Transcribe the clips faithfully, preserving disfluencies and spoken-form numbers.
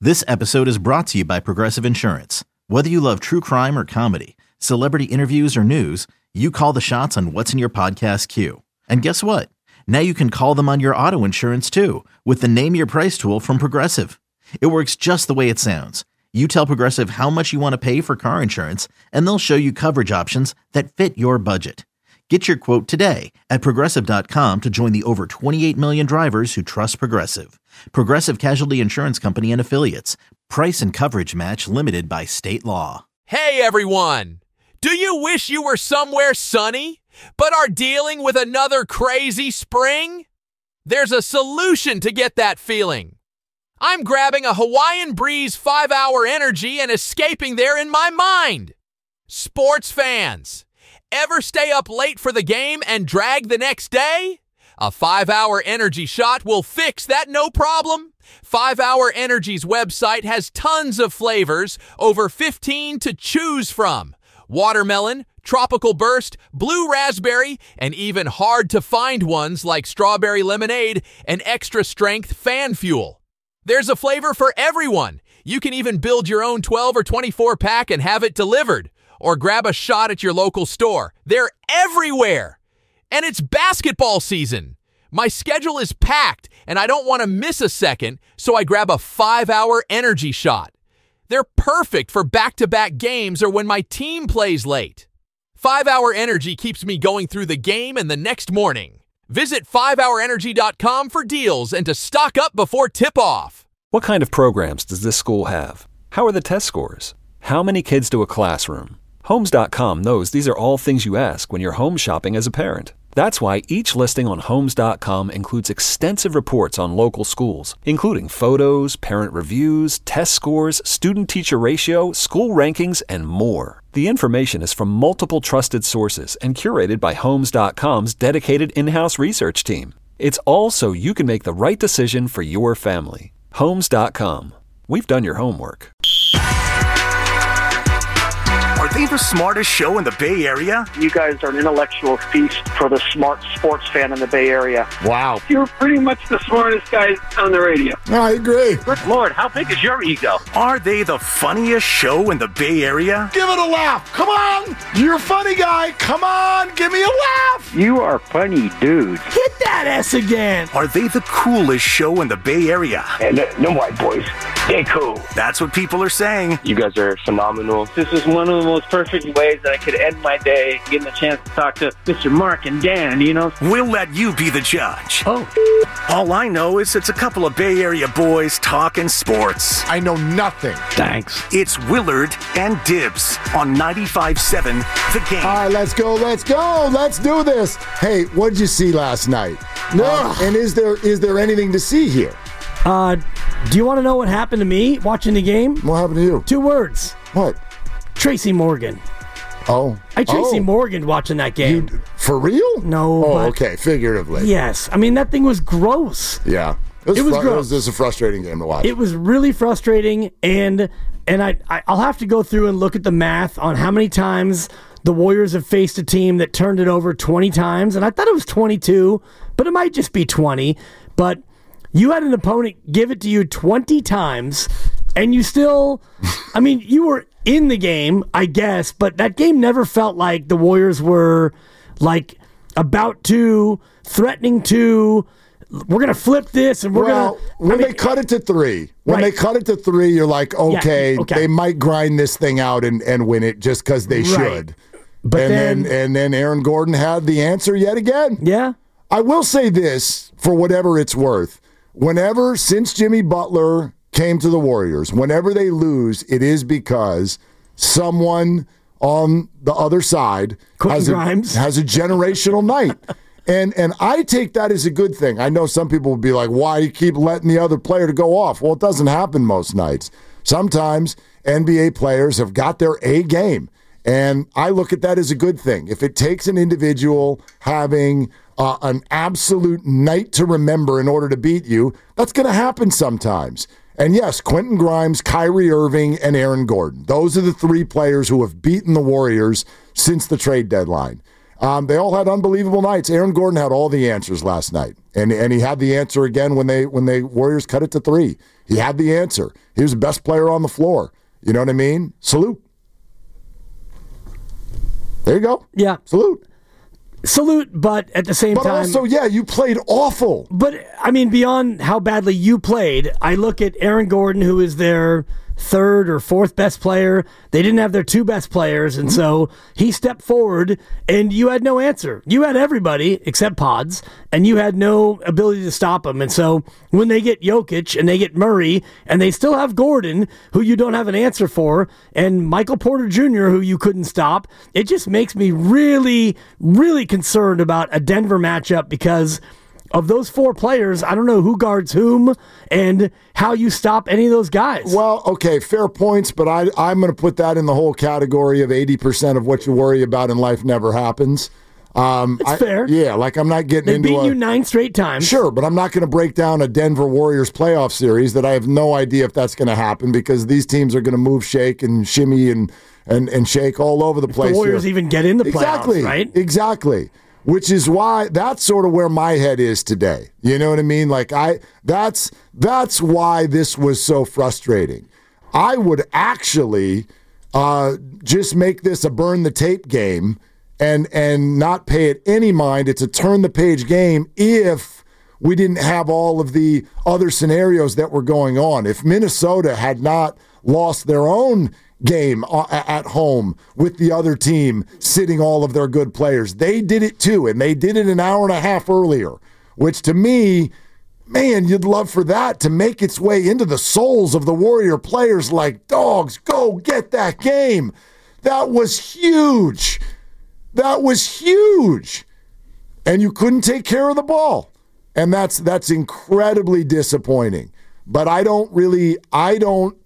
This episode is brought to you by Progressive Insurance. Whether you love true crime or comedy, celebrity interviews or news, you call the shots on what's in your podcast queue. And guess what? Now you can call them on your auto insurance too with the Name Your Price tool from Progressive. It works just the way it sounds. You tell Progressive how much you want to pay for car insurance, and they'll show you coverage options that fit your budget. Get your quote today at Progressive dot com to join the over twenty-eight million drivers who trust Progressive. Progressive Casualty Insurance Company and Affiliates. Price and coverage match limited by state law. Hey everyone! Do you wish you were somewhere sunny, but are dealing with another crazy spring? There's a solution to get that feeling. I'm grabbing a Hawaiian Breeze five hour Energy and escaping there in my mind. Sports fans, ever stay up late for the game and drag the next day? A five hour Energy shot will fix that no problem. five hour Energy's website has tons of flavors, over fifteen to choose from. Watermelon, tropical burst, blue raspberry, and even hard-to-find ones like strawberry lemonade and extra-strength fan fuel. There's a flavor for everyone. You can even build your own twelve or twenty-four pack and have it delivered, or grab a shot at your local store. They're everywhere. And it's basketball season. My schedule is packed, and I don't want to miss a second, so I grab a five hour Energy shot. They're perfect for back-to-back games or when my team plays late. five hour Energy keeps me going through the game and the next morning. Visit five hour energy dot com for deals and to stock up before tip-off. What kind of programs does this school have? How are the test scores? How many kids do a classroom? Homes dot com knows these are all things you ask when you're home shopping as a parent. That's why each listing on Homes dot com includes extensive reports on local schools, including photos, parent reviews, test scores, student-teacher ratio, school rankings, and more. The information is from multiple trusted sources and curated by Homes dot com's dedicated in-house research team. It's all so you can make the right decision for your family. Homes dot com. We've done your homework. Are they the smartest show in the Bay Area? You guys are an intellectual feast for the smart sports fan in the Bay Area. Wow. You're pretty much the smartest guys on the radio. I agree. Good Lord, how big is your ego? Are they the funniest show in the Bay Area? Give it a laugh. Come on. You're a funny guy. Come on. Give me a laugh. You are funny, dude. Hit that S again. Are they the coolest show in the Bay Area? And no, no white boys. They cool. That's what people are saying. You guys are phenomenal. This is one of the most perfect ways that I could end my day, getting a chance to talk to Mister Mark and Dan, you know? We'll let you be the judge. Oh. All I know is it's a couple of Bay Area boys talking sports. I know nothing. Thanks. It's Willard and Dibs on ninety-five seven The Game. All right, let's go. Let's go. Let's do this. Hey, what did you see last night? No. Uh, and is there is there anything to see here? Uh, do you want to know what happened to me watching the game? What happened to you? Two words. What? Tracy Morgan. Oh. I Tracy oh. Morgan watching that game. You, for real? No. Oh, but okay. Figuratively. Yes. I mean, that thing was gross. Yeah. It was, it was fr- gross. It was just a frustrating game to watch. It was really frustrating, and and I, I I'll have to go through and look at the math on how many times the Warriors have faced a team that turned it over twenty times, and I thought it was twenty-two, but it might just be twenty. But you had an opponent give it to you twenty times, and you still, I mean, you were in the game, I guess, but that game never felt like the Warriors were, like, about to, threatening to, we're going to flip this, and we're well, going to... when I mean, they cut it to three, when right. they cut it to three, you're like, okay, yeah, okay. they might grind this thing out and, and win it just because they right. should. But and then, then and then Aaron Gordon had the answer yet again. Yeah. I will say this, for whatever it's worth. Whenever, since Jimmy Butler came to the Warriors, whenever they lose, it is because someone on the other side has a, has a generational night. And and I take that as a good thing. I know some people would be like, why do you keep letting the other player to go off? Well, it doesn't happen most nights. Sometimes N B A players have got their A game. And I look at that as a good thing. If it takes an individual having uh, an absolute night to remember in order to beat you, that's going to happen sometimes. And yes, Quentin Grimes, Kyrie Irving, and Aaron Gordon. Those are the three players who have beaten the Warriors since the trade deadline. Um, they all had unbelievable nights. Aaron Gordon had all the answers last night, and and he had the answer again when they when they Warriors cut it to three. He had the answer. He was the best player on the floor. You know what I mean? Salute. There you go. Yeah. Salute. Salute, but at the same but time... But also, yeah, you played awful. But, I mean, beyond how badly you played, I look at Aaron Gordon, who is their third or fourth best player. They didn't have their two best players, and so he stepped forward, and you had no answer. You had everybody except Pods, and you had no ability to stop him. And so when they get Jokic and they get Murray, and they still have Gordon, who you don't have an answer for, and Michael Porter Junior, who you couldn't stop, it just makes me really, really concerned about a Denver matchup because of those four players, I don't know who guards whom and how you stop any of those guys. Well, okay, fair points, but I, I'm going to put that in the whole category of eighty percent of what you worry about in life never happens. Um, it's I, fair. Yeah, like I'm not getting they into beat a, you nine straight times. Sure, but I'm not going to break down a Denver Warriors playoff series that I have no idea if that's going to happen because these teams are going to move, shake, and shimmy and, and, and shake all over the if place. The Warriors here. even get in the playoffs, exactly, right? Exactly. Which is why that's sort of where my head is today. You know what I mean? Like I that's that's why this was so frustrating. I would actually uh, just make this a burn the tape game and and not pay it any mind. It's a turn the page game if we didn't have all of the other scenarios that were going on. If Minnesota had not lost their own game at home with the other team sitting all of their good players. They did it too, and they did it an hour and a half earlier, which to me, man, you'd love for that to make its way into the souls of the Warrior players like, dogs, go get that game. That was huge. That was huge. And you couldn't take care of the ball. And that's that's incredibly disappointing. But I don't really, I don't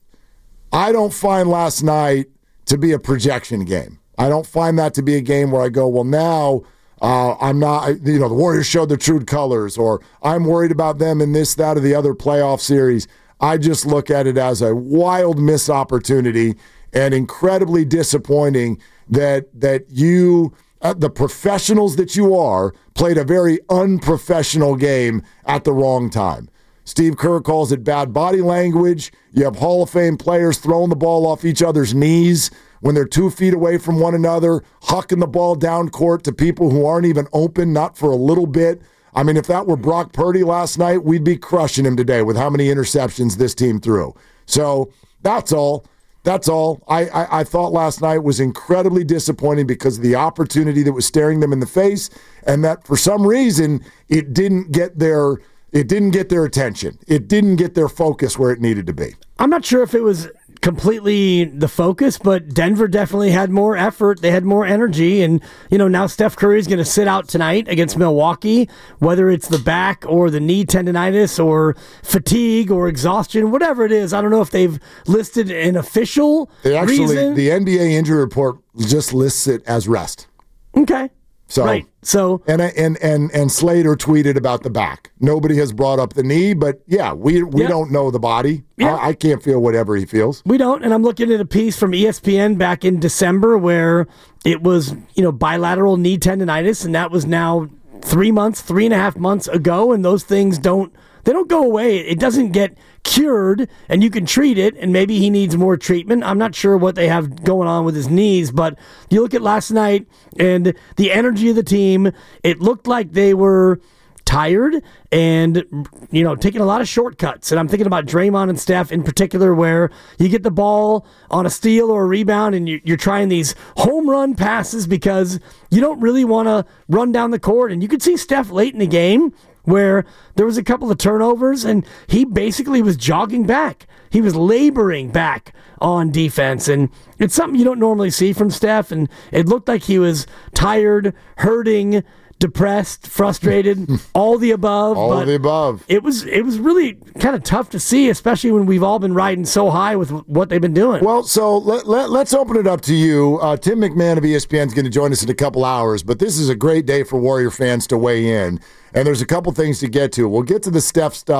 I don't find last night to be a projection game. I don't find that to be a game where I go, well, now uh, I'm not, you know, the Warriors showed their true colors, or I'm worried about them in this, that, or the other playoff series. I just look at it as a wild missed opportunity and incredibly disappointing that that you, uh, the professionals that you are, played a very unprofessional game at the wrong time. Steve Kerr calls it bad body language. You have Hall of Fame players throwing the ball off each other's knees when they're two feet away from one another, hucking the ball down court to people who aren't even open, not for a little bit. I mean, if that were Brock Purdy last night, we'd be crushing him today with how many interceptions this team threw. So that's all. That's all. I, I, I thought last night was incredibly disappointing because of the opportunity that was staring them in the face, and that for some reason it didn't get their It didn't get their attention. It didn't get their focus where it needed to be. I'm not sure if it was completely the focus, but Denver definitely had more effort. They had more energy. And, you know, now Steph Curry is going to sit out tonight against Milwaukee, whether it's the back or the knee tendonitis or fatigue or exhaustion, whatever it is. I don't know if they've listed an official they actually, reason. The N B A injury report just lists it as rest. Okay. So, right. So and and and and Slater tweeted about the back. Nobody has brought up the knee, but yeah, we we yeah. don't know the body. Yeah. I, I can't feel whatever he feels. We don't. And I'm looking at a piece from E S P N back in December where it was, you know, bilateral knee tendonitis, and that was now three months, three and a half months ago, and those things don't they don't go away. It doesn't get cured, and you can treat it, and maybe he needs more treatment. I'm not sure what they have going on with his knees, but you look at last night and the energy of the team, it looked like they were tired and, you know, taking a lot of shortcuts. And I'm thinking about Draymond and Steph in particular, where you get the ball on a steal or a rebound and you're trying these home run passes because you don't really want to run down the court. And you could see Steph late in the game where there was a couple of turnovers and he basically was jogging back. He was laboring back on defense, and it's something you don't normally see from Steph, and it looked like he was tired, hurting, depressed, frustrated, all the above. All but of the above. It was it was really kind of tough to see, especially when we've all been riding so high with what they've been doing. Well, so let, let, let's open it up to you. Uh, Tim McMahon of E S P N is going to join us in a couple hours, but this is a great day for Warrior fans to weigh in, and there's a couple things to get to. We'll get to the Steph stuff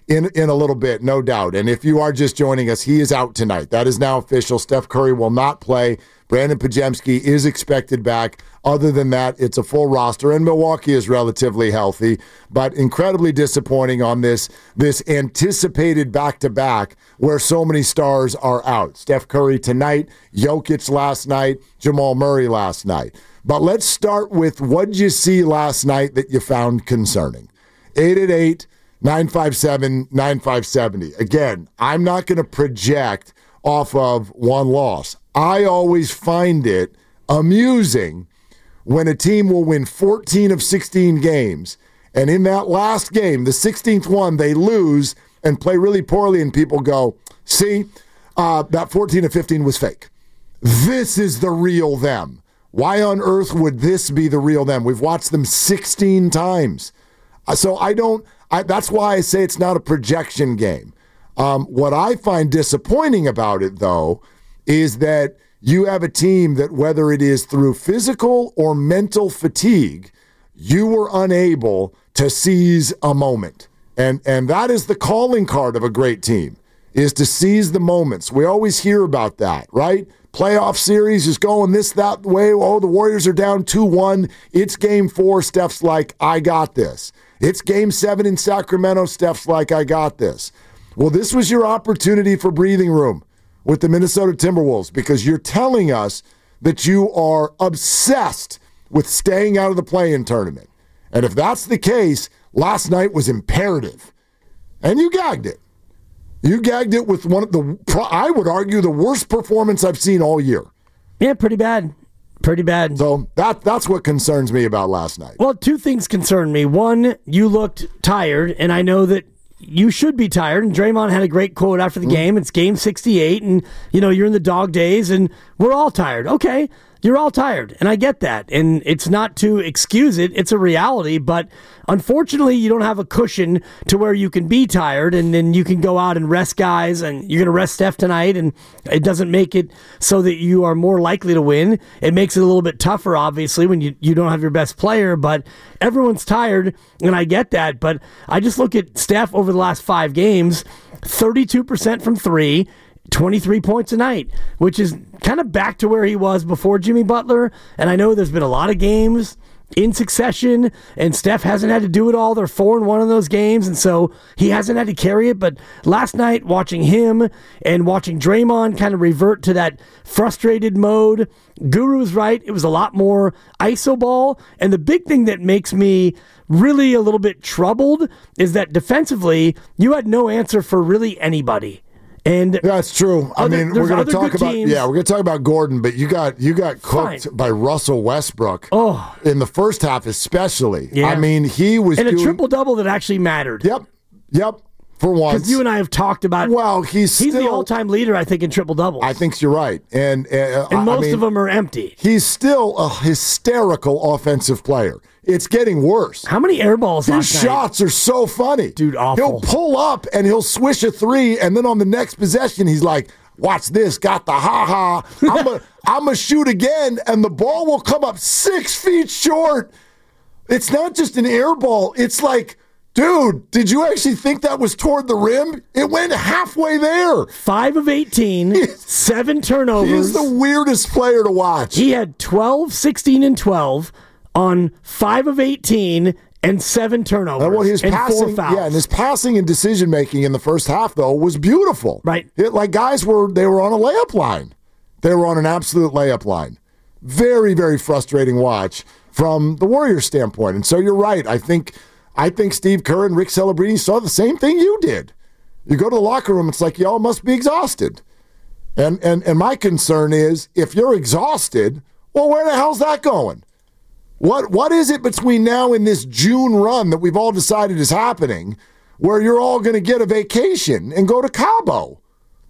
in, in a little bit, no doubt. And if you are just joining us, he is out tonight. That is now official. Steph Curry will not play. Brandon Podziemski is expected back. Other than that, it's a full roster, and Milwaukee is relatively healthy, but incredibly disappointing on this, this anticipated back-to-back where so many stars are out. Steph Curry tonight, Jokic last night, Jamal Murray last night. But let's start with what did you see last night that you found concerning? eight eight eight, nine five seven, nine five seven zero. Again, I'm not going to project off of one loss. I always find it amusing when a team will win fourteen of sixteen games, and in that last game, the sixteenth one, they lose and play really poorly, and people go, see, uh, that fourteen of fifteen was fake. This is the real them. Why on earth would this be the real them? We've watched them sixteen times. So I don't, I, that's why I say it's not a projection game. Um, what I find disappointing about it, though, is that you have a team that, whether it is through physical or mental fatigue, you were unable to seize a moment. And and that is the calling card of a great team, is to seize the moments. We always hear about that, right? Playoff series is going this, that way. Oh, the Warriors are down two one. It's game four. Steph's like, I got this. It's game seven in Sacramento. Steph's like, I got this. Well, this was your opportunity for breathing room with the Minnesota Timberwolves, because you're telling us that you are obsessed with staying out of the play-in tournament. And if that's the case, last night was imperative. And you gagged it. You gagged it with one of the, I would argue, the worst performance I've seen all year. Yeah, pretty bad. Pretty bad. So that that's what concerns me about last night. Well, two things concern me. One, you looked tired, and I know that you should be tired. And Draymond had a great quote after the mm. game. It's game sixty-eight, and you know you're in the dog days, and we're all tired. Okay, you're all tired, and I get that. And it's not to excuse it; it's a reality. But unfortunately, you don't have a cushion to where you can be tired, and then you can go out and rest guys. And you're going to rest Steph tonight, and it doesn't make it so that you are more likely to win. It makes it a little bit tougher, obviously, when you you don't have your best player. But everyone's tired, and I get that. But I just look at Steph over the last five games: thirty-two percent from three. twenty-three points a night, which is kind of back to where he was before Jimmy Butler. And I know there's been a lot of games in succession, and Steph hasn't had to do it all. They're four and one in those games, and so he hasn't had to carry it. But last night, watching him and watching Draymond kind of revert to that frustrated mode, Guru's right. It was a lot more iso ball. And the big thing that makes me really a little bit troubled is that defensively, you had no answer for really anybody. And that's true. I other, mean, we're going to talk about teams. yeah, we're going to talk about Gordon, but you got you got cooked Fine. by Russell Westbrook. Oh, in the first half especially. Yeah. I mean, he was and doing, a triple double that actually mattered. Yep, yep. For once, because you and I have talked about. Well, he's he's still, the all-time leader, I think, in triple doubles. I think you're right, and uh, and most I mean, of them are empty. He's still a hysterical offensive player. It's getting worse. How many air balls His last night? shots are so funny. Dude, awful. He'll pull up and he'll swish a three, and then on the next possession, he's like, watch this, got the ha-ha. I'm going I'm to shoot again, and the ball will come up six feet short. It's not just an air ball. It's like, dude, did you actually think that was toward the rim? It went halfway there. Five of eighteen, seven turnovers. He's the weirdest player to watch. He had twelve, sixteen, and twelve on five of eighteen and seven turnovers and, well, his and passing, four fouls. Yeah, and his passing and decision making in the first half though was beautiful. Right, it, like guys were they were on a layup line. They were on an absolute layup line. Very, very frustrating watch from the Warriors' standpoint. And so you're right. I think I think Steve Kerr and Rick Celebrini saw the same thing you did. You go to the locker room, it's like y'all must be exhausted. And and and my concern is if you're exhausted, well, where the hell's that going? What What is it between now and this June run that we've all decided is happening where you're all going to get a vacation and go to Cabo?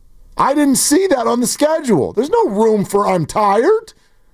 I didn't see that on the schedule. There's no room for I'm tired.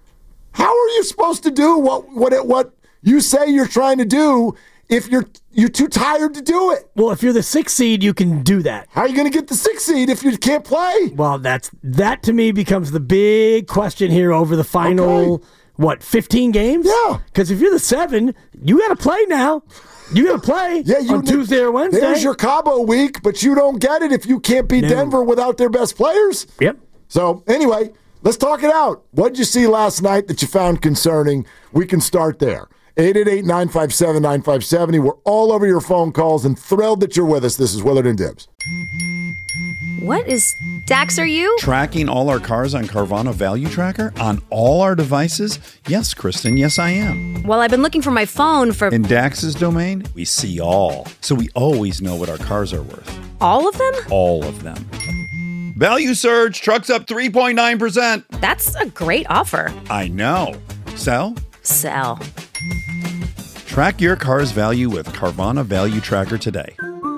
How are you supposed to do what what it, what you say you're trying to do if you're you're too tired to do it? Well, if you're the sixth seed, you can do that. How are you going to get the sixth seed if you can't play? Well, that's that to me becomes the big question here over the final, okay. what, fifteen games? Yeah. Because if you're the seven, you got to play now. You got to play yeah, you, on Tuesday or Wednesday. There's your Cabo week, but you don't get it if you can't beat no. Denver without their best players. Yep. So, anyway, let's talk it out. What did you see last night that you found concerning? We can start there. eight eight eight, nine five seven, nine five seven zero. We're all over your phone calls and thrilled that you're with us. This is Willard and Dibs. What is Dax, are you? Tracking all our cars on Carvana Value Tracker on all our devices? Yes, Kristen, yes, I am. Well, I've been looking for my phone for... In Dax's domain, we see all. So we always know what our cars are worth. All of them? All of them. Value surge, trucks up three point nine percent. That's a great offer. I know. Sell? Sell. Track your car's value with Carvana Value Tracker today.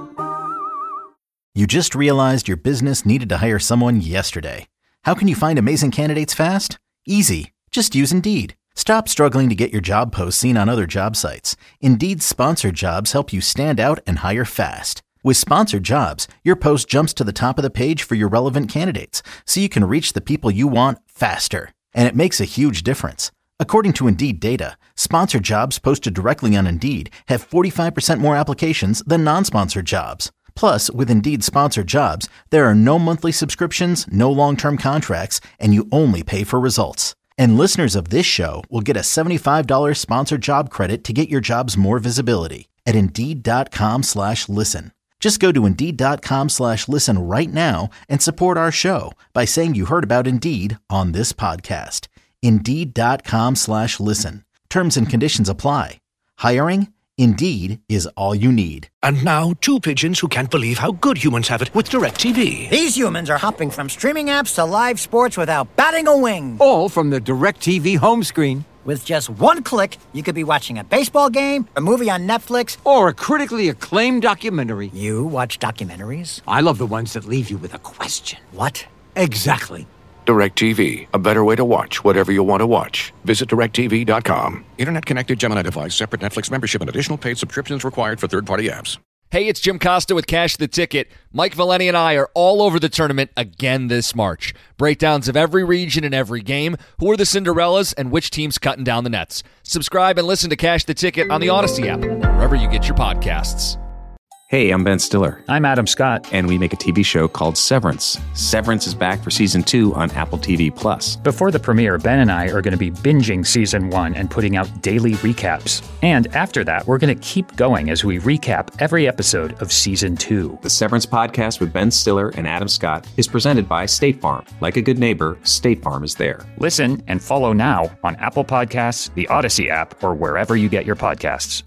You just realized your business needed to hire someone yesterday. How can you find amazing candidates fast? Easy. Just use Indeed. Stop struggling to get your job posts seen on other job sites. Indeed's sponsored jobs help you stand out and hire fast. With sponsored jobs, your post jumps to the top of the page for your relevant candidates, so you can reach the people you want faster. And it makes a huge difference. According to Indeed data, sponsored jobs posted directly on Indeed have forty-five percent more applications than non-sponsored jobs. Plus, with Indeed sponsored jobs, there are no monthly subscriptions, no long-term contracts, and you only pay for results. And listeners of this show will get a seventy-five dollars sponsored job credit to get your jobs more visibility at Indeed.com slash listen. Just go to Indeed.com slash listen right now and support our show by saying you heard about Indeed on this podcast. Indeed.com slash listen. Terms and conditions apply. Hiring? Indeed is all you need. And now, two pigeons who can't believe how good humans have it with DirecTV. These humans are hopping from streaming apps to live sports without batting a wing. All from the DirecTV home screen. With just one click, you could be watching a baseball game, a movie on Netflix, or a critically acclaimed documentary. You watch documentaries? I love the ones that leave you with a question. What? Exactly. DirecTV, a better way to watch whatever you want to watch. Visit direct T V dot com. Internet-connected Gemini device, separate Netflix membership, and additional paid subscriptions required for third-party apps. Hey, it's Jim Costa with Cash the Ticket. Mike Valeni and I are all over the tournament again this March. Breakdowns of every region and every game, who are the Cinderellas, and which team's cutting down the nets. Subscribe and listen to Cash the Ticket on the Odyssey app, wherever you get your podcasts. Hey, I'm Ben Stiller. I'm Adam Scott. And we make a T V show called Severance. Severance is back for season two on Apple T V Plus. Before the premiere, Ben and I are going to be binging season one and putting out daily recaps. And after that, we're going to keep going as we recap every episode of season two. The Severance podcast with Ben Stiller and Adam Scott is presented by State Farm. Like a good neighbor, State Farm is there. Listen and follow now on Apple Podcasts, the Odyssey app, or wherever you get your podcasts.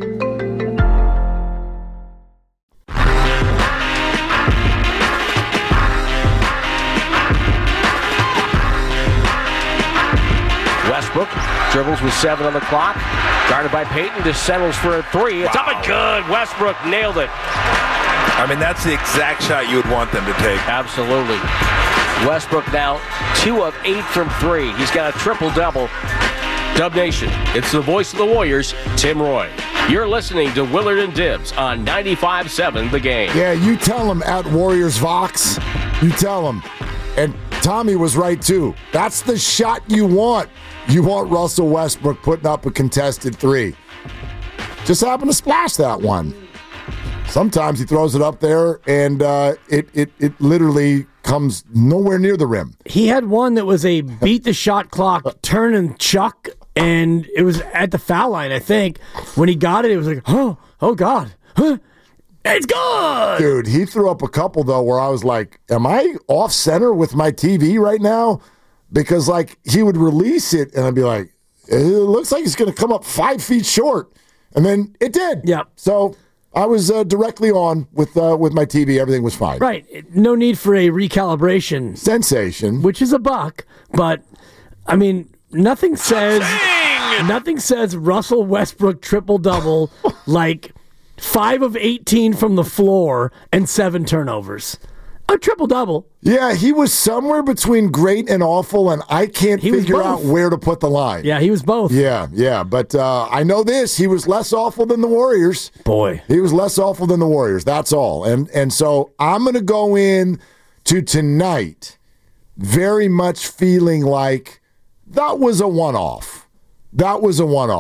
Westbrook dribbles with seven on the clock. Guarded by Payton. Just settles for a three. It's wow. Up and good. Westbrook nailed it. I mean, that's the exact shot you would want them to take. Absolutely. Westbrook now two of eight from three. He's got a triple-double. Dub Nation, it's the voice of the Warriors, Tim Roy. You're listening to Willard and Dibs on ninety-five point seven The Game. Yeah, you tell him at Warriors Vox. You tell him. And Tommy was right, too. That's the shot you want. You want Russell Westbrook putting up a contested three. Just happened to splash that one. Sometimes he throws it up there, and uh, it, it it literally comes nowhere near the rim. He had one that was a beat the shot clock, turn and chuck, and it was at the foul line, I think. When he got it, it was like, oh, oh God, huh? It's good! Dude, he threw up a couple, though, where I was like, am I off center with my T V right now? Because, like, he would release it, and I'd be like, it looks like it's going to come up five feet short. And then it did. Yeah. So I was uh, directly on with uh, with my T V. Everything was fine. Right. No need for a recalibration. Sensation. Which is a buck. But, I mean, nothing says, nothing says Russell Westbrook triple-double like five of eighteen from the floor and seven turnovers. A triple-double. Yeah, he was somewhere between great and awful, and I can't he figure out where to put the line. Yeah, he was both. Yeah, yeah, but uh, I know this. He was less awful than the Warriors. Boy. He was less awful than the Warriors. That's all. And and so I'm going to go in to tonight very much feeling like that was a one-off. That was a one-off.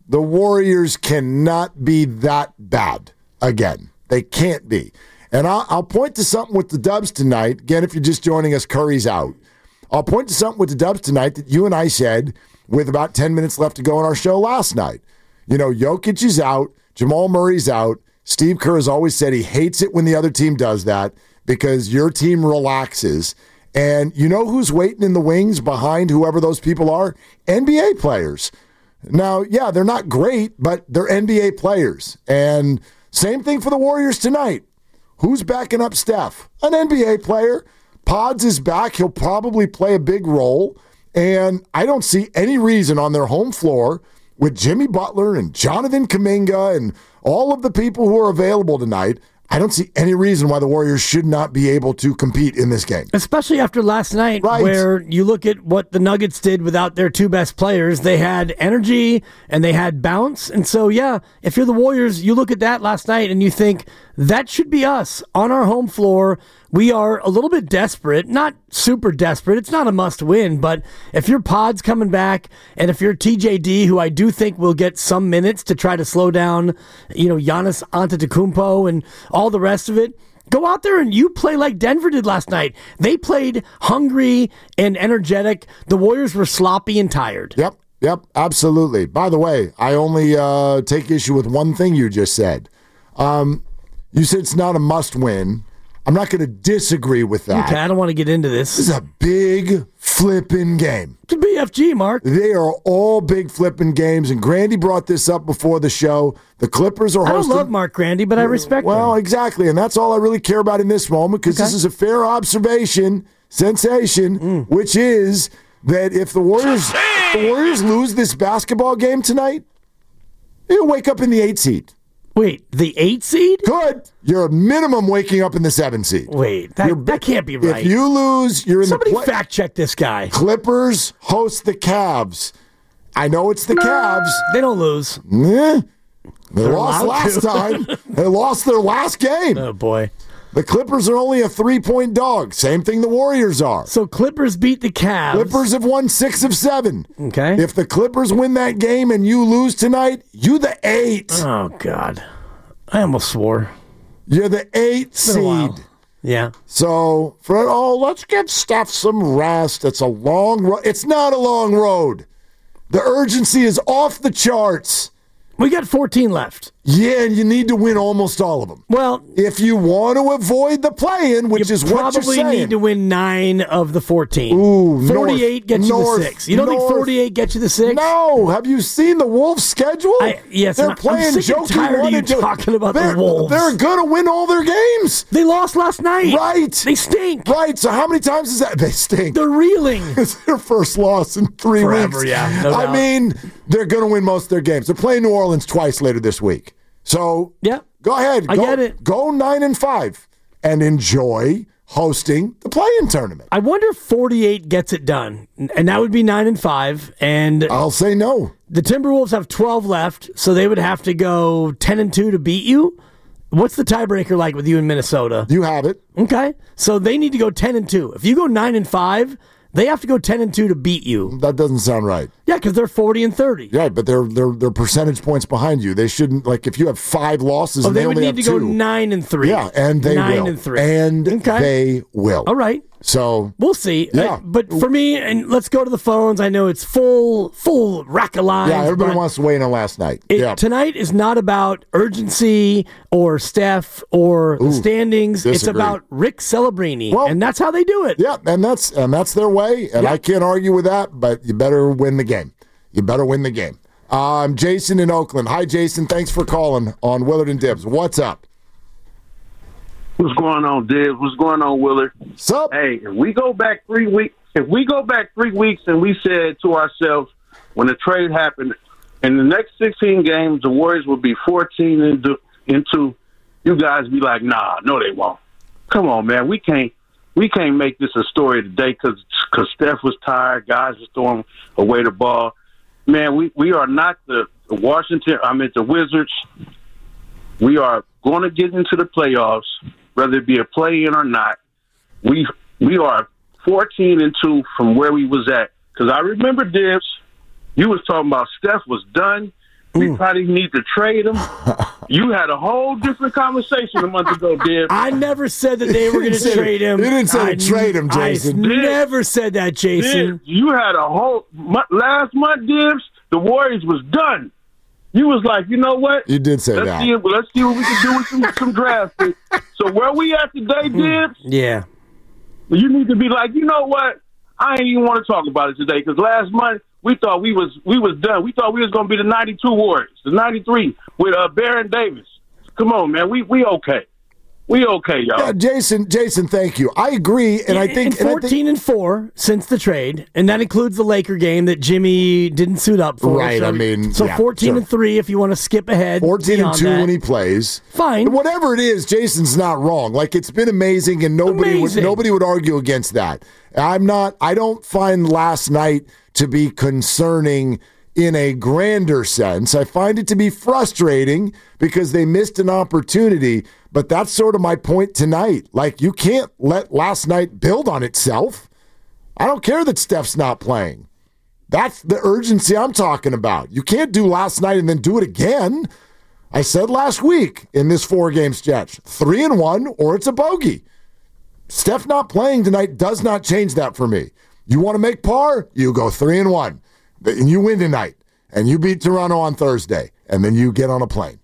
The Warriors cannot be that bad again. They can't be. And I'll, I'll point to something with the Dubs tonight. Again, if you're just joining us, Curry's out. I'll point to something with the Dubs tonight that you and I said with about ten minutes left to go on our show last night. You know, Jokic is out. Jamal Murray's out. Steve Kerr has always said he hates it when the other team does that because your team relaxes. And you know who's waiting in the wings behind whoever those people are? N B A players. Now, yeah, they're not great, but they're N B A players. And same thing for the Warriors tonight. Who's backing up Steph? An N B A player. Pods is back. He'll probably play a big role. And I don't see any reason on their home floor with Jimmy Butler and Jonathan Kuminga and all of the people who are available tonight, I don't see any reason why the Warriors should not be able to compete in this game. Especially after last night, right. Where you look at what the Nuggets did without their two best players. They had energy and they had bounce. And so, yeah, if you're the Warriors, you look at that last night and you think, that should be us on our home floor. We are a little bit desperate, not super desperate. It's not a must win, but if your Pod's coming back and if you're T J D, who I do think will get some minutes to try to slow down, you know, Giannis Antetokounmpo and all the rest of it, go out there and you play like Denver did last night. They played hungry and energetic. The Warriors were sloppy and tired. Yep, yep, absolutely. By the way, I only uh, take issue with one thing you just said. Um, you said it's not a must win. I'm not going to disagree with that. Okay, I don't want to get into this. This is a big flipping game. It's a B F G, Mark. They are all big flipping games, and Grandy brought this up before the show. The Clippers are hosting. I don't love Mark Grandy, but I respect well, him. Well, exactly, and that's all I really care about in this moment because okay. This is a fair observation, sensation, mm. which is that if the Warriors, if the Warriors lose this basketball game tonight, they'll wake up in the eight seed. Wait, the eight seed? Good. You're a minimum waking up in the seven seed. Wait, that, that can't be right. If you lose, you're in Somebody the play- fact check this guy. Clippers host the Cavs. I know it's the no. Cavs. They don't lose. Eh, they They're lost last time. They lost their last game. Oh, boy. The Clippers are only a three-point dog. Same thing the Warriors are. So Clippers beat the Cavs. Clippers have won six of seven. Okay. If the Clippers win that game and you lose tonight, you the eight. Oh, God. I almost swore. You're the eight seed. Yeah. So, for oh, let's give Steph some rest. It's a long road. It's not a long road. The urgency is off the charts. We got fourteen left. Yeah, and you need to win almost all of them. Well, if you want to avoid the play-in, which is what you're saying. You probably need to win nine of the fourteen. Ooh, forty-eight north, gets you north, the six. You don't north. think forty-eight gets you the six? No. Have you seen the Wolves' schedule? I, yes, they're I'm, playing I'm sick and tired of you talking about they're, the Wolves. They're going to win all their games. They lost last night. Right. They stink. Right. So how many times is that? They stink. They're reeling. It's their first loss in three Forever, weeks. yeah. No I doubt. mean, they're going to win most of their games. They're playing New Orleans twice later this week. So yeah, go ahead. I go, get it. Go nine and five and enjoy hosting the play-in tournament. I wonder if forty-eight gets it done, and that would be nine and five. And I'll say no. The Timberwolves have twelve left, so they would have to go ten and two to beat you. What's the tiebreaker like with you in Minnesota? You have it. Okay, so they need to go ten and two. If you go nine and five. They have to go ten and two to beat you. That doesn't sound right. Yeah, because they're forty and thirty. Yeah, but they're they're they're percentage points behind you. They shouldn't, like, if you have five losses. Oh, and they, they would only need have to two, go nine and three. Yeah, and they nine will. and three, and okay. they will. All right. So we'll see. Yeah, I, but for me, and let's go to the phones. I know it's full full rack of lines. Yeah, everybody wants to weigh in on last night. It, yeah. Tonight is not about urgency or Steph or Ooh, the standings. disagree. It's about Rick Celebrini, well, and that's how they do it. Yeah, and that's and that's their way, and yeah. I can't argue with that. But you better win the game. You better win the game. Um, Jason in Oakland. Hi, Jason. Thanks for calling on Willard and Dibs. What's up? What's going on, Dibs? What's going on, Willard? What's up? Hey, if we go back three weeks, if we go back three weeks and we said to ourselves when the trade happened, in the next sixteen games, the Warriors will be fourteen into, into you guys be like, nah, no, they won't. Come on, man. We can't we can't make this a story today because Steph was tired, guys were throwing away the ball. Man, we, we are not the, the Washington, I mean, the Wizards. We are going to get into the playoffs, whether it be a play-in or not. We we are fourteen and two from where we was at. Because I remember, Dibs, you was talking about Steph was done. We probably need to trade him. You had a whole different conversation a month ago, Dib. I never said that they were going to trade him. You didn't say I, to trade him, Jason. I never said that, Jason. Dibs, you had a whole last month, Dibs. The Warriors was done. You was like, you know what? You did say let's that. See, let's see what we can do with some, some draft picks. So where we at today, Dibs? Yeah. You need to be like, you know what? I ain't even want to talk about it today because last month we thought we was we was done. We thought we was going to be the ninety-two Warriors, the ninety-three with uh, Baron Davis. Come on, man. We we okay. We okay, y'all. Yeah, Jason, Jason, thank you. I agree, and I think and fourteen and, and, and four since the trade, and that includes the Laker game that Jimmy didn't suit up for. Right, so, I mean, so yeah, fourteen sure. and three if you want to skip ahead. Fourteen and two that. when he plays. Fine, whatever it is, Jason's not wrong. Like it's been amazing, and nobody amazing. would nobody would argue against that. I'm not. I don't find last night to be concerning in a grander sense. I find it to be frustrating because they missed an opportunity, but that's sort of my point tonight. Like, you can't let last night build on itself. I don't care that Steph's not playing. That's the urgency I'm talking about. You can't do last night and then do it again. I said last week in this four-game stretch, three and one or it's a bogey. Steph not playing tonight does not change that for me. You want to make par? You go three and one. And you win tonight, and you beat Toronto on Thursday, and then you get on a plane.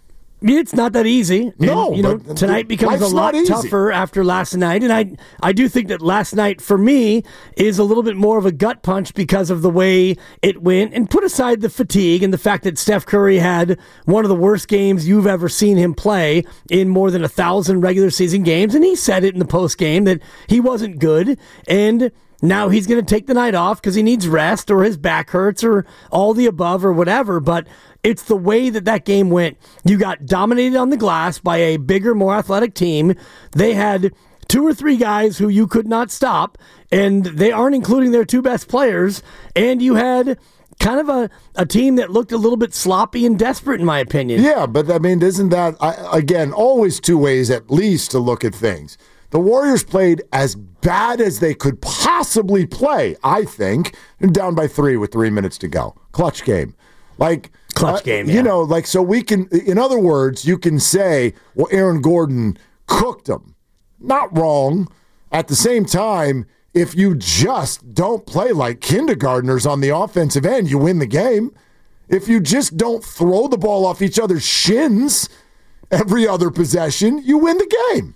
It's not that easy. No, and, you know, but tonight becomes a lot tougher after last night, and I I do think that last night for me is a little bit more of a gut punch because of the way it went. And put aside the fatigue and the fact that Steph Curry had one of the worst games you've ever seen him play in more than a thousand regular season games, and he said it in the post game that he wasn't good, and now he's going to take the night off because he needs rest or his back hurts or all the above or whatever. But it's the way that that game went. You got dominated on the glass by a bigger, more athletic team. They had two or three guys who you could not stop, and they aren't including their two best players. And you had kind of a, a team that looked a little bit sloppy and desperate, in my opinion. Yeah, but I mean, isn't that, I, again, always two ways at least to look at things. The Warriors played as bad as they could possibly play, I think. They're down by three with three minutes to go. Clutch game. Like, Clutch uh, game, yeah. You know, like, so we can, in other words, you can say, well, Aaron Gordon cooked them. Not wrong. At the same time, if you just don't play like kindergartners on the offensive end, you win the game. If you just don't throw the ball off each other's shins every other possession, you win the game.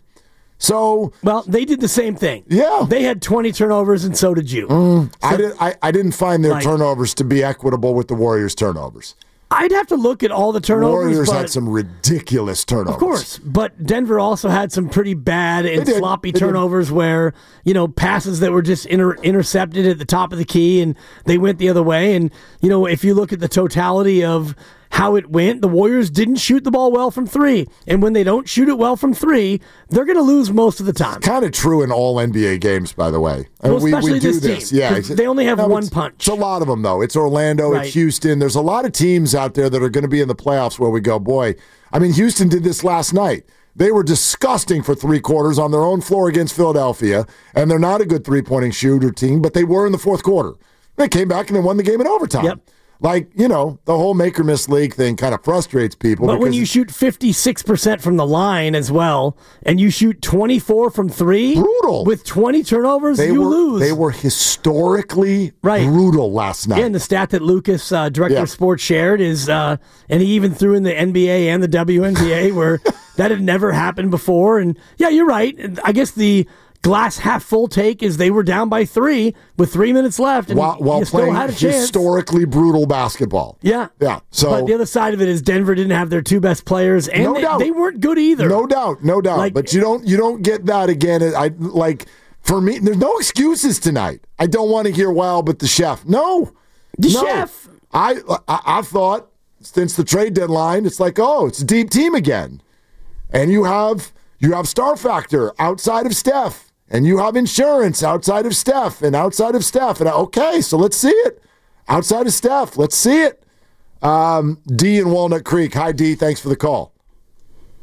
So, well, they did the same thing. Yeah, they had twenty turnovers, and so did you. Mm, so, I did. I, I didn't find their like, turnovers to be equitable with the Warriors' turnovers. I'd have to look at all the turnovers. Warriors but, had some ridiculous turnovers. Of course, but Denver also had some pretty bad and sloppy They turnovers did. where, you know, passes that were just inter- intercepted at the top of the key and they went the other way. And, you know, if you look at the totality of how it went, the Warriors didn't shoot the ball well from three. And when they don't shoot it well from three, they're going to lose most of the time. It's kind of true in all N B A games, by the way. Well, we, especially we do this this. team, Yeah, they only have no, one it's, punch. It's a lot of them, though. It's Orlando, right. It's Houston. There's a lot of teams out there that are going to be in the playoffs where we go, boy. I mean, Houston did this last night. They were disgusting for three quarters on their own floor against Philadelphia, and they're not a good three-pointing shooter team, but they were in the fourth quarter. They came back and they won the game in overtime. Yep. Like, you know, the whole make-or-miss league thing kind of frustrates people. But when you shoot fifty-six percent from the line as well, and you shoot twenty-four from three, brutal. With twenty turnovers, they you were, lose. They were historically right. brutal last night. Yeah, and the stat that Lucas, uh, director yeah. of sports, shared is, uh, and he even threw in the N B A and the W N B A, where that had never happened before. And yeah, you're right. I guess the glass half full take is they were down by three with three minutes left, and while, while you still playing had a chance. Historically brutal basketball. Yeah, yeah. So, but the other side of it is Denver didn't have their two best players, and no they, doubt. they weren't good either. No doubt, no doubt. Like, but you don't you don't get that again. I like for me. There's no excuses tonight. I don't want to hear well, but the chef. No, the no. chef. I, I I thought since the trade deadline, it's like oh, it's a deep team again, and you have you have star factor outside of Steph. And you have insurance outside of Steph and outside of Steph. And okay, so let's see it. Outside of Steph, let's see it. Um, D in Walnut Creek. Hi, D. Thanks for the call.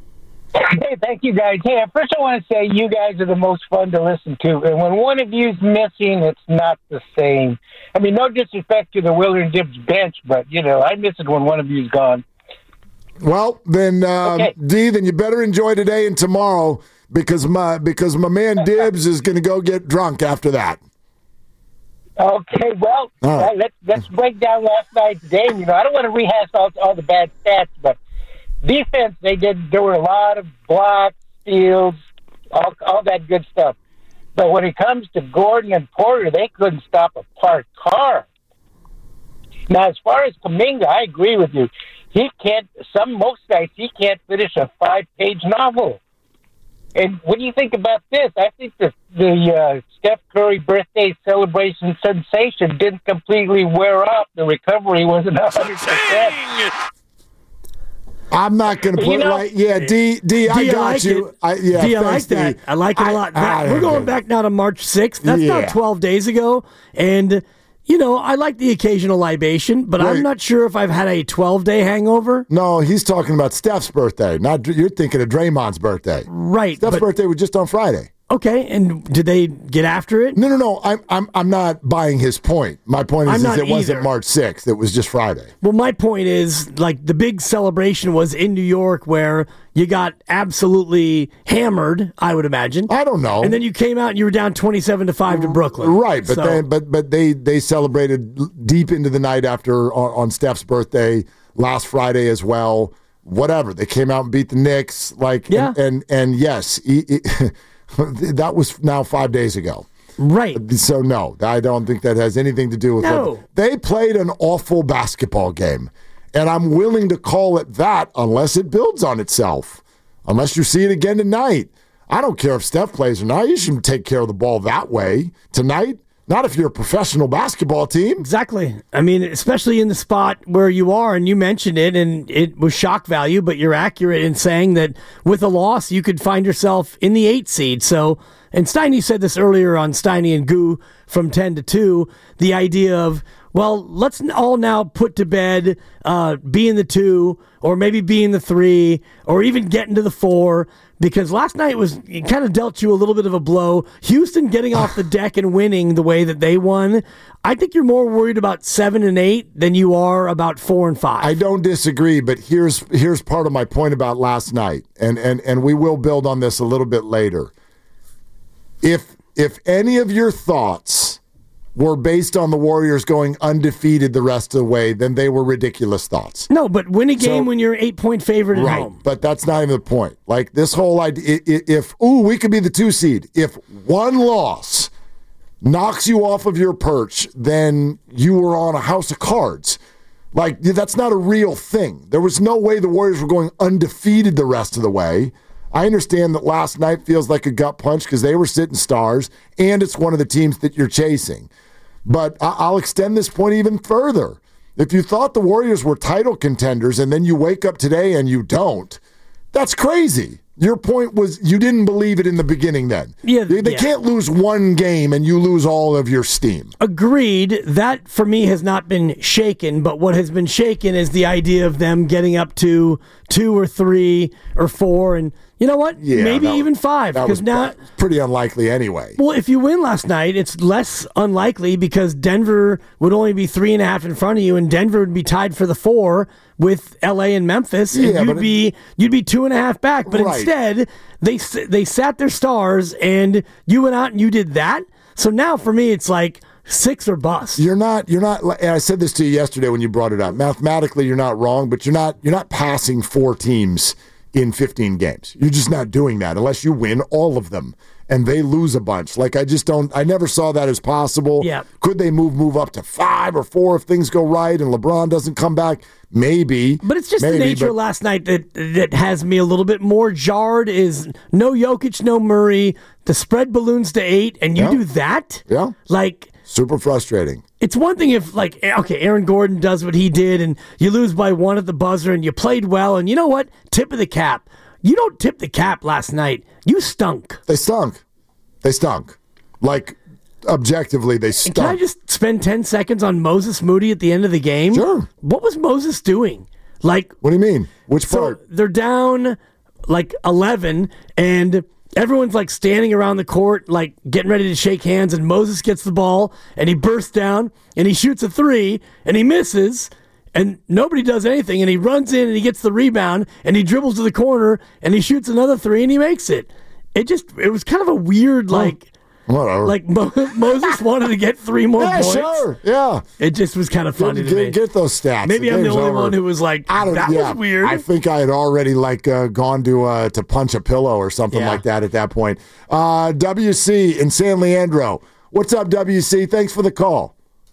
Hey, thank you, guys. Hey, first I want to say you guys are the most fun to listen to. And when one of you's missing, it's not the same. I mean, no disrespect to the Willard and Dibs bench, but, you know, I miss it when one of you's gone. Well, then, uh, okay. D, then you better enjoy today and tomorrow because my because my man Dibs is going to go get drunk after that. Okay, well, right. uh, let's let's break down last night's game. You know, I don't want to rehash all, all the bad stats, but defense, they did. There were a lot of blocks, steals, all, all that good stuff. But when it comes to Gordon and Porter, they couldn't stop a parked car. Now, as far as Kuminga, I agree with you. He can't. Some most nights he can't finish a five-page novel. And when you think about this, I think the the uh, Steph Curry birthday celebration sensation didn't completely wear off. The recovery wasn't one hundred percent. I'm not going to put you know, right. Yeah, D, D, I D, got I like you. It. I, yeah, D, I thanks, like that. D. I like it a lot. I, I, We're going back now to March sixth. That's yeah. not twelve days ago. And, you know, I like the occasional libation, but Wait. I'm not sure if I've had a twelve-day hangover. No, he's talking about Steph's birthday. Not You're thinking of Draymond's birthday. Right. Steph's but, birthday was just on Friday. Okay, and did they get after it? No, no, no. I'm I'm I'm not buying his point. My point is, is it either. wasn't March sixth. It was just Friday. Well, my point is, like, the big celebration was in New York where you got absolutely hammered, I would imagine. I don't know. And then you came out and you were down twenty-seven to five to Brooklyn. Right, but so, then but but they they celebrated deep into the night after on, on Steph's birthday last Friday as well. Whatever. They came out and beat the Knicks like yeah. and and, and yes, he, he, that was now five days ago. Right. So, no, I don't think that has anything to do with no. what they played an awful basketball game. And I'm willing to call it that unless it builds on itself, unless you see it again tonight. I don't care if Steph plays or not. You shouldn't take care of the ball that way tonight. Not if you're a professional basketball team. Exactly. I mean, especially in the spot where you are, and you mentioned it, and it was shock value, but you're accurate in saying that with a loss, you could find yourself in the eight seed. So, and Steiny said this earlier on Steiny and Goo from ten to two, the idea of, well, let's all now put to bed uh, being the two, or maybe being the three, or even getting to the four, because last night was it kind of dealt you a little bit of a blow. Houston getting off the deck and winning the way that they won. I think you're more worried about seven and eight than you are about four and five. I don't disagree, but here's here's part of my point about last night, and and and we will build on this a little bit later. If if any of your thoughts were based on the Warriors going undefeated the rest of the way, then they were ridiculous thoughts. No, but win a game so, when you're eight-point favorite at right, home. But that's not even the point. Like, this whole idea, if, ooh, we could be the two seed. If one loss knocks you off of your perch, then you were on a house of cards. Like, that's not a real thing. There was no way the Warriors were going undefeated the rest of the way. I understand that last night feels like a gut punch because they were sitting stars, and it's one of the teams that you're chasing. But I'll extend this point even further. If you thought the Warriors were title contenders and then you wake up today and you don't, that's crazy. Your point was you didn't believe it in the beginning then. Yeah, they they yeah. can't lose one game and you lose all of your steam. Agreed. That, for me, has not been shaken, but what has been shaken is the idea of them getting up to two or three or four, and you know what? Yeah, Maybe that, even five. That was now, pretty unlikely anyway. Well, if you win last night, it's less unlikely because Denver would only be three and a half in front of you, and Denver would be tied for the four with L A and Memphis, and yeah, you'd be you'd be two and a half back. But right. instead, they they sat their stars, and you went out and you did that. So now, for me, it's like six or bust. You're not. You're not. And I said this to you yesterday when you brought it up. Mathematically, you're not wrong, but you're not. You're not passing four teams in fifteen games. You're just not doing that unless you win all of them and they lose a bunch. Like, I just don't, I never saw that as possible. Yeah. Could they move move up to five or four if things go right and LeBron doesn't come back? Maybe. But it's just maybe, the nature but, of last night that that has me a little bit more jarred is no Jokic, no Murray, the spread balloons to eight, and you yeah. do that? Yeah. Like, super frustrating. It's one thing if, like, okay, Aaron Gordon does what he did and you lose by one at the buzzer and you played well, and you know what? Tip of the cap. You don't tip the cap last night. You stunk. They stunk. They stunk. Like, objectively, they stunk. Can I just spend ten seconds on Moses Moody at the end of the game? Sure. What was Moses doing? Like, what do you mean? Which so part? They're down like eleven, and everyone's like standing around the court, like getting ready to shake hands, and Moses gets the ball, and he bursts down, and he shoots a three, and he misses, and nobody does anything, and he runs in, and he gets the rebound, and he dribbles to the corner, and he shoots another three, and he makes it. It just, it was kind of a weird, like... Whatever. Like Mo- Moses wanted to get three more yeah, points. Sure. Yeah, it just was kind of funny get, to me. Get, get those stats. Maybe the I'm the only over. one who was like, I don't, that yeah, was weird. I think I had already like uh, gone to uh, to punch a pillow or something Yeah. like that at that point. Uh, W C in San Leandro. What's up, W C? Thanks for the call.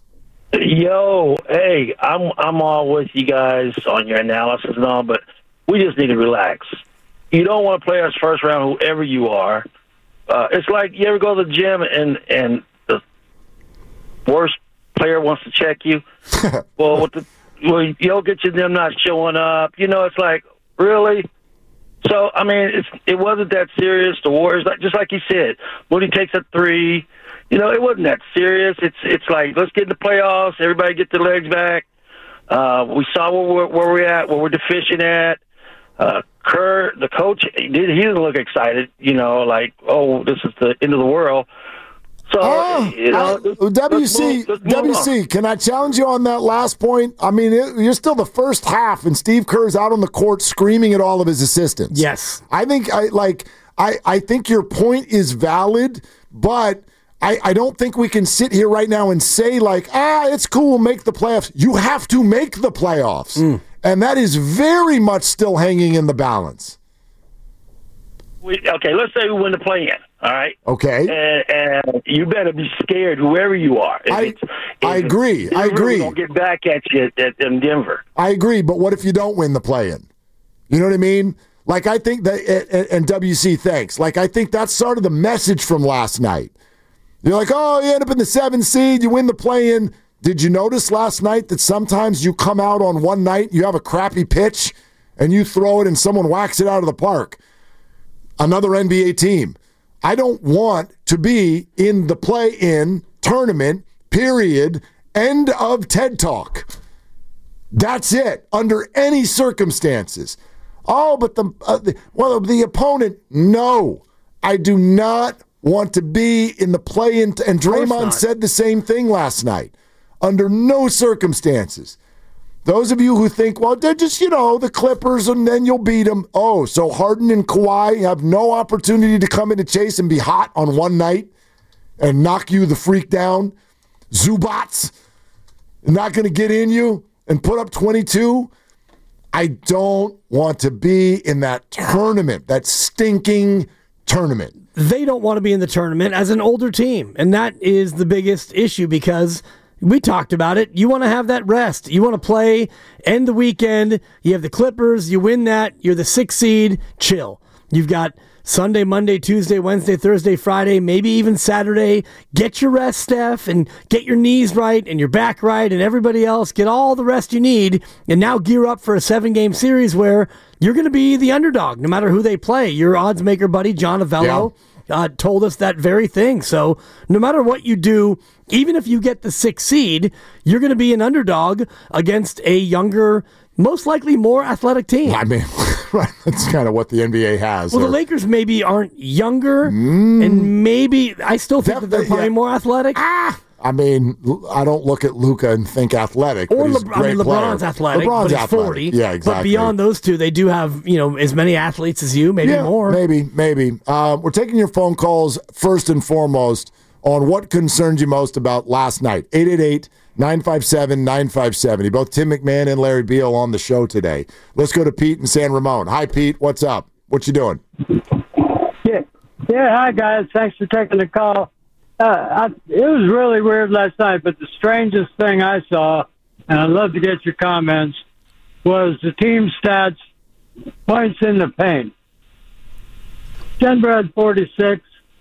Yo, hey, I'm I'm all with you guys on your analysis and all, but we just need to relax. You don't want to play us first round, whoever you are. Uh, it's like you ever go to the gym and, and the worst player wants to check you. well, with the, well, you'll get you them not showing up. You know, it's like, really? So, I mean, it's, it wasn't that serious. The Warriors, like, just like he said, Moody takes a three. You know, it wasn't that serious. It's it's like, let's get in the playoffs. Everybody get their legs back. Uh, we saw where we're, where we're at, where we're deficient at. Uh, Kerr, the coach, he didn't look excited, you know, like, oh, this is the end of the world. So, oh, you know, I, W C, let's move, let's move W C, on. can I challenge you on that last point? I mean, it, you're still the first half, and Steve Kerr's out on the court screaming at all of his assistants. Yes. I think, I like, I, I think your point is valid, but I, I don't think we can sit here right now and say, like, ah, it's cool, make the playoffs. You have to make the playoffs. Mm. And that is very much still hanging in the balance. We, okay, let's say we win the play-in, all right? Okay. And, and you better be scared, whoever you are. If I, it's, if I agree. Denver, I agree. We're going to get back at you at, at, in Denver. I agree, but what if you don't win the play-in? You know what I mean? Like, I think that, and, and W C, thanks. Like, I think that's sort of the message from last night. You're like, oh, you end up in the seventh seed, you win the play-in. Did you notice last night that sometimes you come out on one night, you have a crappy pitch, and you throw it and someone whacks it out of the park? Another N B A team. I don't want to be in the play-in tournament, period, end of TED Talk. That's it, under any circumstances. Oh, but the, uh, the well, the opponent, no. I do not want to be in the play-in, t- and Draymond said the same thing last night. Under no circumstances. Those of you who think, well, they're just, you know, the Clippers and then you'll beat them. Oh, so Harden and Kawhi have no opportunity to come into Chase and be hot on one night and knock you the freak down? Zubats not going to get in you and put up twenty-two? I don't want to be in that tournament, that stinking tournament. They don't want to be in the tournament as an older team, and that is the biggest issue because we talked about it. You want to have that rest. You want to play, end the weekend. You have the Clippers. You win that. You're the sixth seed. Chill. You've got Sunday, Monday, Tuesday, Wednesday, Thursday, Friday, maybe even Saturday. Get your rest, Steph, and get your knees right and your back right and everybody else. Get all the rest you need and now gear up for a seven-game series where you're going to be the underdog no matter who they play. Your odds maker buddy, John Avello, yeah. Uh, told us that very thing. So no matter what you do, even if you get the sixth seed, you're going to be an underdog against a younger, most likely more athletic team. I mean, right, that's kind of what the N B A has. Well, or, the Lakers maybe aren't younger, mm, and maybe, I still think that they're probably yeah. more athletic. Ah! I mean, I don't look at Luka and think athletic. Or but he's Le- a great I mean, LeBron's player. athletic, LeBron's but he's athletic. forty. Yeah, exactly. But beyond those two, they do have, you know, as many athletes as you, maybe yeah, more. Maybe, maybe. Uh, we're taking your phone calls first and foremost on what concerns you most about last night. eight eight eight, nine five seven, nine five seven zero. Both Tim McMahon and Larry Beal on the show today. Let's go to Pete in San Ramon. Hi, Pete. What's up? What you doing? Yeah, yeah. Hi, guys. Thanks for taking the call. Uh, I, it was really weird last night, but the strangest thing I saw, and I'd love to get your comments, was the team stats, points in the paint. Denver had forty-six.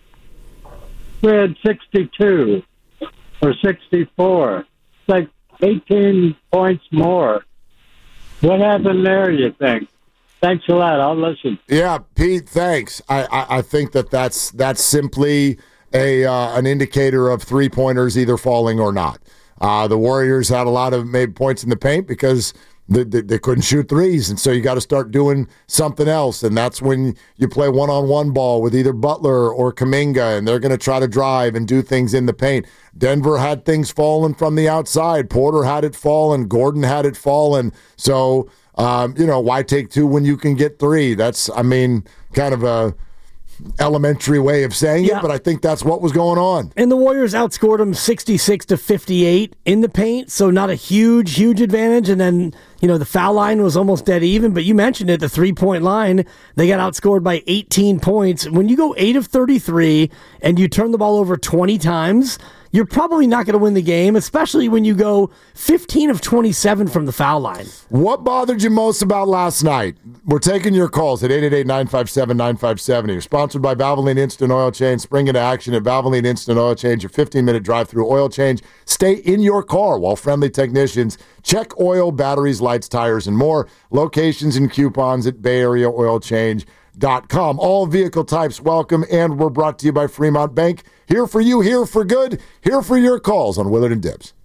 We had sixty-two or sixty-four. It's like eighteen points more. What happened there, you think? Thanks a lot. I'll listen. Yeah, Pete, thanks. I, I, I think that that's, that's simply a uh, an indicator of three-pointers either falling or not. Uh, the Warriors had a lot of made points in the paint because they, they, they couldn't shoot threes, and so you got to start doing something else, and that's when you play one-on-one ball with either Butler or Kuminga, and they're going to try to drive and do things in the paint. Denver had things falling from the outside. Porter had it fallen. Gordon had it fallen. So, um, you know, why take two when you can get three? That's, I mean, kind of a elementary way of saying yeah. it, but I think that's what was going on. And the Warriors outscored them sixty-six to fifty-eight in the paint, so not a huge, huge advantage. And then, you know, the foul line was almost dead even, but you mentioned it, the three-point line, they got outscored by eighteen points. When you go eight of thirty-three and you turn the ball over twenty times, you're probably not going to win the game, especially when you go fifteen of twenty-seven from the foul line. What bothered you most about last night? We're taking your calls at eight eight eight, nine five seven, nine five seven zero. You're sponsored by Valvoline Instant Oil Change. Spring into action at Valvoline Instant Oil Change, your fifteen-minute drive-through oil change. Stay in your car while friendly technicians check oil, batteries, lights, tires, and more. Locations and coupons at Bay Area Oil Change dot com. All vehicle types welcome, and we're brought to you by Fremont Bank. Here for you, here for good, here for your calls on Willard and Dibs.